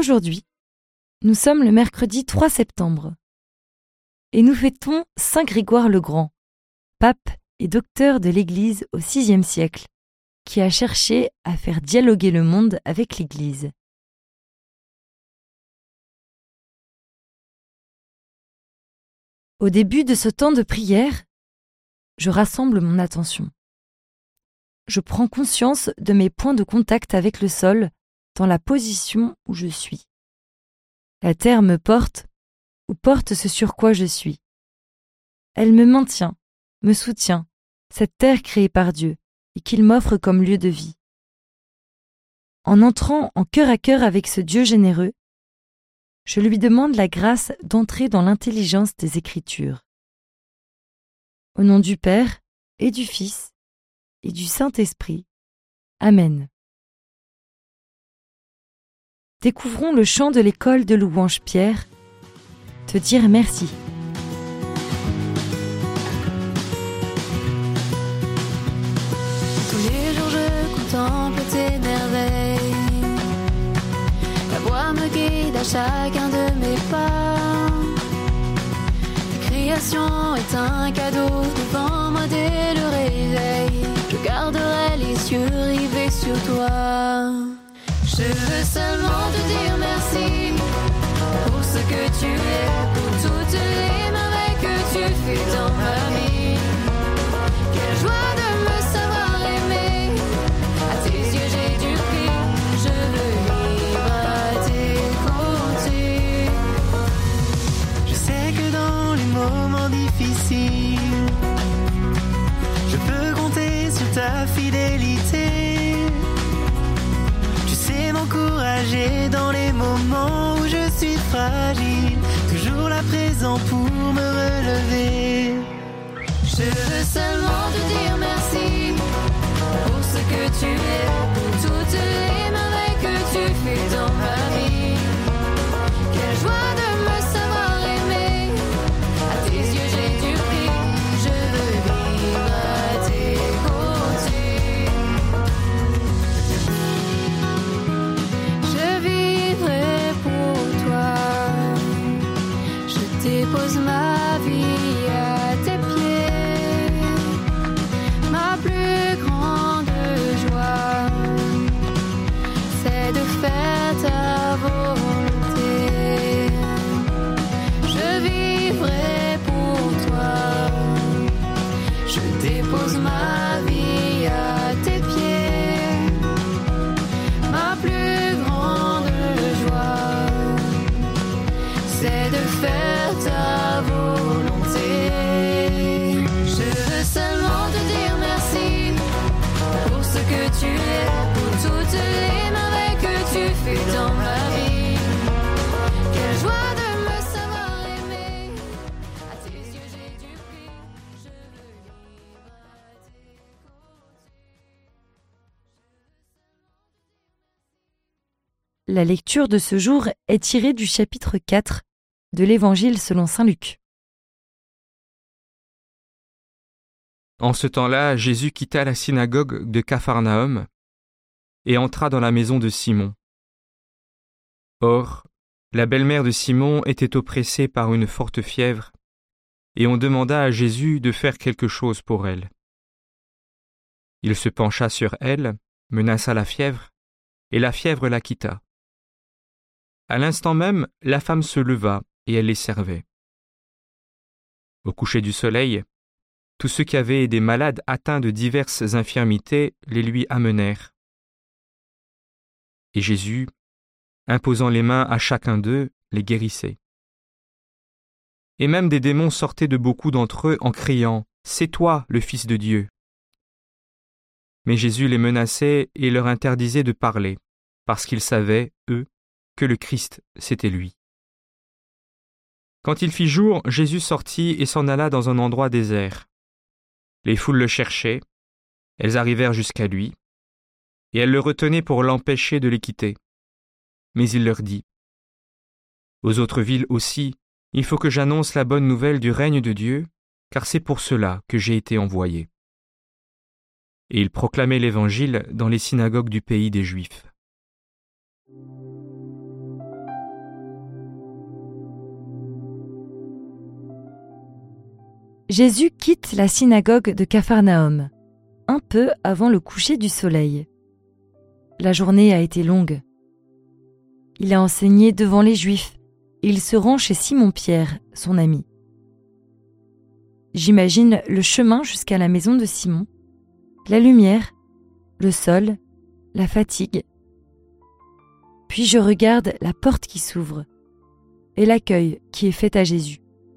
Aujourd'hui, nous sommes le mercredi 3 septembre et nous fêtons Saint Grégoire le Grand, pape et docteur de l'Église au VIe siècle, qui a cherché à faire dialoguer le monde avec l'Église. Au début de ce temps de prière, je rassemble mon attention. Je prends conscience de mes points de contact avec le sol dans la position où je suis. La terre me porte ou porte ce sur quoi je suis. Elle me maintient, me soutient, cette terre créée par Dieu et qu'il m'offre comme lieu de vie. En entrant en cœur à cœur avec ce Dieu généreux, je lui demande la grâce d'entrer dans l'intelligence des Écritures. Au nom du Père et du Fils et du Saint-Esprit. Amen. Découvrons le chant de l'école de louange Pierre, te dire merci. Tous les jours je contemple tes merveilles. Ta voix me guide à chacun de mes pas. Ta création est un cadeau devant moi dès le réveil. Je garderai les yeux rivés sur toi. Je veux seulement te dire merci pour ce que tu es, pour toutes les merveilles que tu fais dans ma vie. Quelle joie de me savoir aimer, à tes yeux j'ai du prix. Je veux vivre à tes côtés. Je sais que dans les moments difficiles, je peux compter sur ta fidélité. M'encourager dans les moments où je suis fragile, toujours là présent pour me relever. Je veux seulement te dire merci pour ce que tu es, pour toutes les merveilles que tu fais dans ma vie. Quelle joie de me savoir aimer, à tes yeux j'ai du prix. Je veux vivre à tes côtés. Dépose ma vie à tes pieds, ma plus grande joie, c'est de faire ta volonté. Je vivrai pour toi, je dépose ma vie à tes pieds, ma plus grande joie, c'est de faire ta volonté. Je veux seulement te dire merci pour ce que tu es, pour toutes les merveilles que tu fais dans ma vie. Quelle joie de me savoir aimer, à tes yeux j'ai du prix. Je veux vivre à tes côtés. La lecture de ce jour est tirée du chapitre 4 de l'Évangile selon saint Luc. En ce temps-là, Jésus quitta la synagogue de Capharnaüm et entra dans la maison de Simon. Or, la belle-mère de Simon était oppressée par une forte fièvre, et on demanda à Jésus de faire quelque chose pour elle. Il se pencha sur elle, menaça la fièvre, et la fièvre la quitta. À l'instant même, la femme se leva, et elle les servait. Au coucher du soleil, tous ceux qui avaient des malades atteints de diverses infirmités les lui amenèrent. Et Jésus, imposant les mains à chacun d'eux, les guérissait. Et même des démons sortaient de beaucoup d'entre eux en criant « C'est toi, le Fils de Dieu !» Mais Jésus les menaçait et leur interdisait de parler, parce qu'ils savaient, eux, que le Christ, c'était lui. Quand il fit jour, Jésus sortit et s'en alla dans un endroit désert. Les foules le cherchaient, elles arrivèrent jusqu'à lui, et elles le retenaient pour l'empêcher de les quitter. Mais il leur dit : « Aux autres villes aussi, il faut que j'annonce la bonne nouvelle du règne de Dieu, car c'est pour cela que j'ai été envoyé. » Et il proclamait l'Évangile dans les synagogues du pays des Juifs. Jésus quitte la synagogue de Capharnaüm, un peu avant le coucher du soleil. La journée a été longue. Il a enseigné devant les Juifs et il se rend chez Simon-Pierre, son ami. J'imagine le chemin jusqu'à la maison de Simon, la lumière, le sol, la fatigue. Puis je regarde la porte qui s'ouvre et l'accueil qui est fait à Jésus.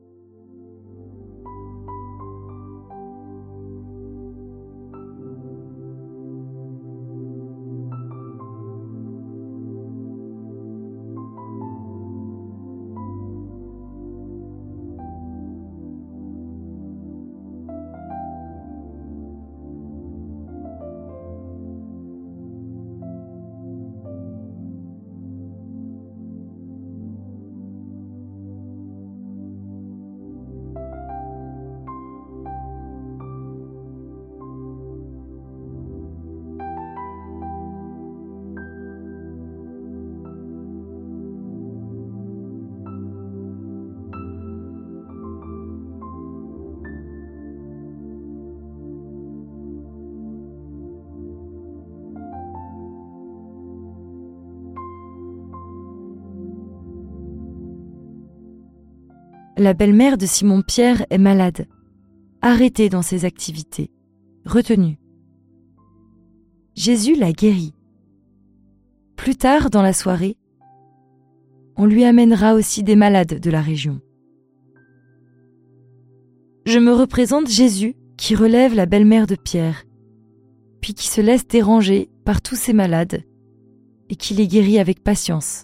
La belle-mère de Simon-Pierre est malade, arrêtée dans ses activités, retenue. Jésus la guérit. Plus tard dans la soirée, on lui amènera aussi des malades de la région. Je me représente Jésus qui relève la belle-mère de Pierre, puis qui se laisse déranger par tous ces malades et qui les guérit avec patience.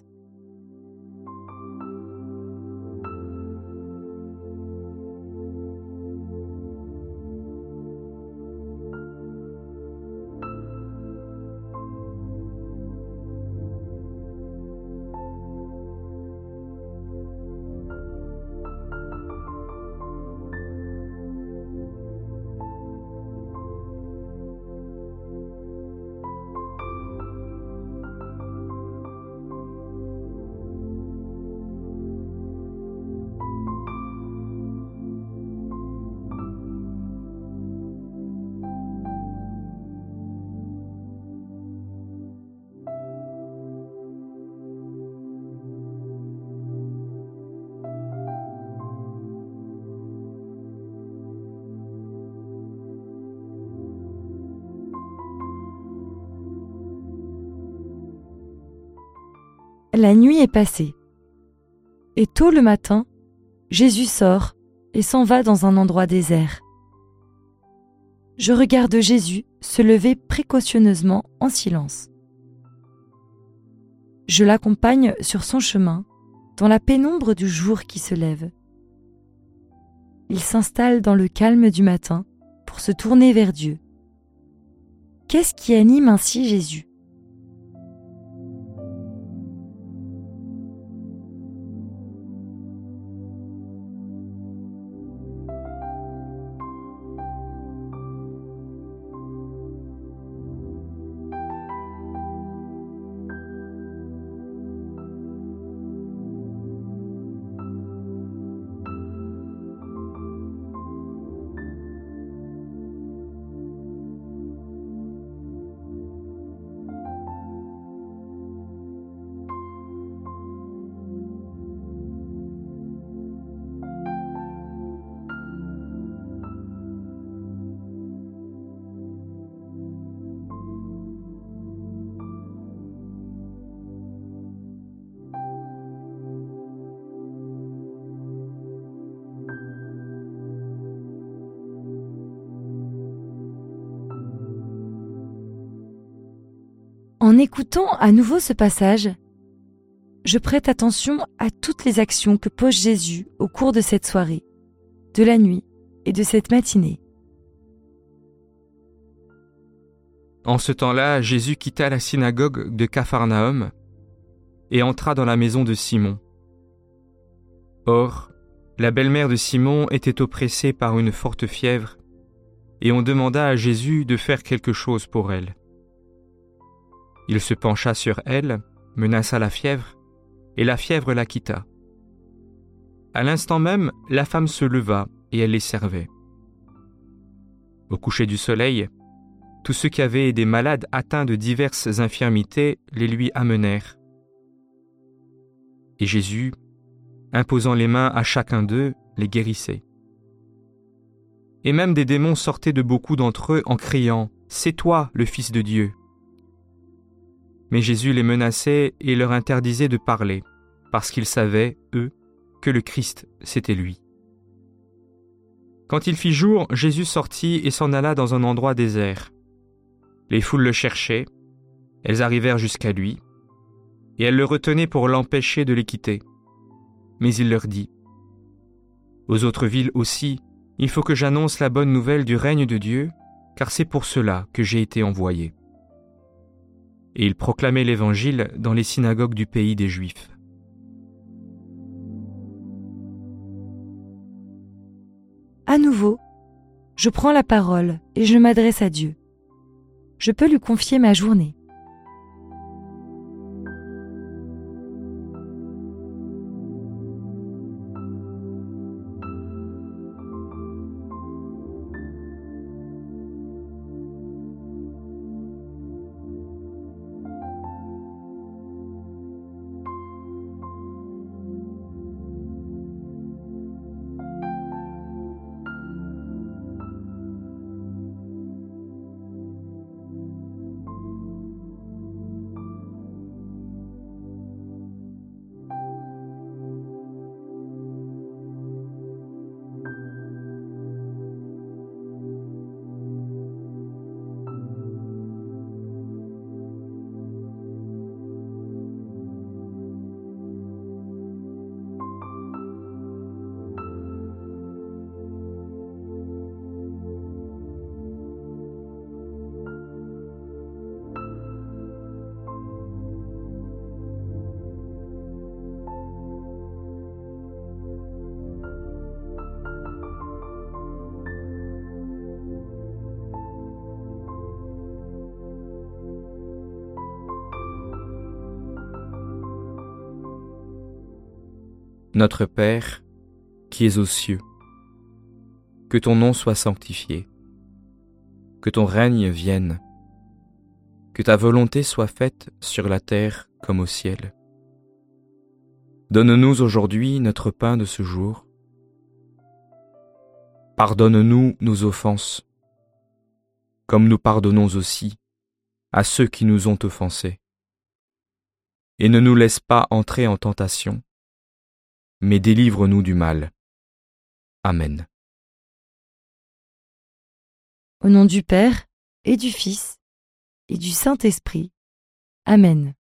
La nuit est passée. Et tôt le matin, Jésus sort et s'en va dans un endroit désert. Je regarde Jésus se lever précautionneusement en silence. Je l'accompagne sur son chemin, dans la pénombre du jour qui se lève. Il s'installe dans le calme du matin pour se tourner vers Dieu. Qu'est-ce qui anime ainsi Jésus ? En écoutant à nouveau ce passage, je prête attention à toutes les actions que pose Jésus au cours de cette soirée, de la nuit et de cette matinée. En ce temps-là, Jésus quitta la synagogue de Capharnaüm et entra dans la maison de Simon. Or, la belle-mère de Simon était oppressée par une forte fièvre, et on demanda à Jésus de faire quelque chose pour elle. Il se pencha sur elle, menaça la fièvre, et la fièvre la quitta. À l'instant même, la femme se leva et elle les servait. Au coucher du soleil, tous ceux qui avaient des malades atteints de diverses infirmités les lui amenèrent. Et Jésus, imposant les mains à chacun d'eux, les guérissait. Et même des démons sortaient de beaucoup d'entre eux en criant « C'est toi, le Fils de Dieu !» Mais Jésus les menaçait et leur interdisait de parler, parce qu'ils savaient, eux, que le Christ, c'était lui. Quand il fit jour, Jésus sortit et s'en alla dans un endroit désert. Les foules le cherchaient, elles arrivèrent jusqu'à lui, et elles le retenaient pour l'empêcher de les quitter. Mais il leur dit « Aux autres villes aussi, il faut que j'annonce la bonne nouvelle du règne de Dieu, car c'est pour cela que j'ai été envoyé. » Et il proclamait l'évangile dans les synagogues du pays des Juifs. À nouveau, je prends la parole et je m'adresse à Dieu. Je peux lui confier ma journée. Notre Père, qui es aux cieux, que ton nom soit sanctifié, que ton règne vienne, que ta volonté soit faite sur la terre comme au ciel. Donne-nous aujourd'hui notre pain de ce jour. Pardonne-nous nos offenses, comme nous pardonnons aussi à ceux qui nous ont offensés. Et ne nous laisse pas entrer en tentation, mais délivre-nous du mal. Amen. Au nom du Père, et du Fils, et du Saint-Esprit. Amen.